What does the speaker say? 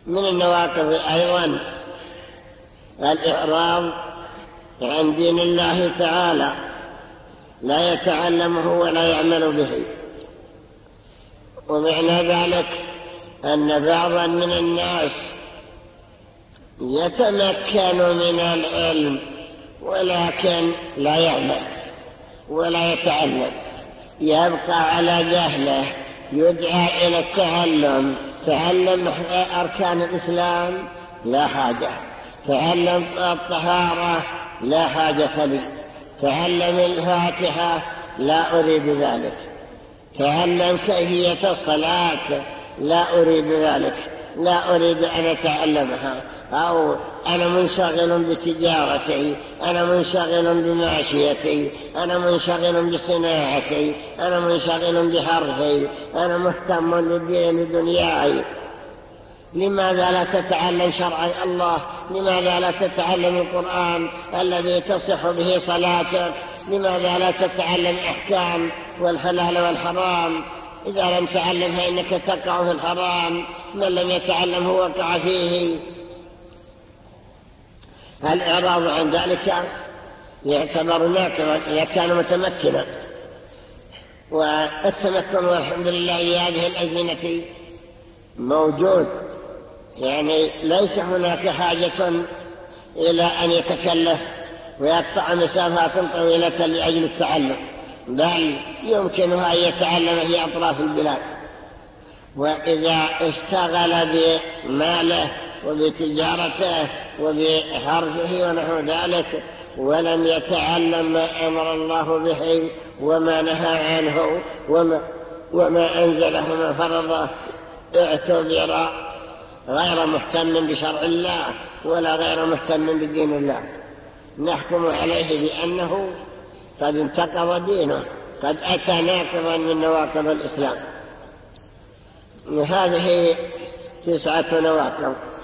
من النواقض أيضا الإعراض عن دين الله تعالى، لا يتعلمه ولا يعمل به. ومعنى ذلك أن بعضا من الناس يتمكن من العلم ولكن لا يعمل ولا يتعلم، يبقى على جهله، يدعى إلى التعلم. تعلم أركان الإسلام، لا حاجة. تعلم الطهارة، لا حاجة لي. تعلم الفاتحة، لا أريد ذلك. تعلم كيفية الصلاة، لا أريد ذلك، لا أريد أن أتعلمها. أو أنا منشغل بتجارتي، أنا منشغل بمعشيتي، أنا منشغل بصناعتي، أنا منشغل بحرثي، أنا مهتم لدنياي. لماذا لا تتعلم شرع الله؟ لماذا لا تتعلم القرآن الذي تصح به صلاتك؟ لماذا لا تتعلم أحكام والحلال والحرام؟ إذا لم تعلم فإنك تقع في الحرام، من لم يتعلمه وقع فيه. الإعراض عن ذلك يعتبر ناقضا إذا كان متمكنا. والتمكن والحمد لله في هذه الأزمنة موجود، يعني ليس هناك حاجة إلى أن يتكلف ويقطع مسافات طويلة لأجل التعلم، بل يمكنه أن يتعلم في أطراف البلاد. وإذا اشتغل بماله وبتجارته وبحرثه ونحو ذلك ولم يتعلم ما أمر الله به وما نهى عنه وما أنزله من فرضه، اعتبر غير مهتم بشرع الله ولا غير مهتم بدين الله. نحكم عليه بأنه قد انتقض دينه، قد أتى ناقضا من نواقض الإسلام. وهذه 9 نواقض.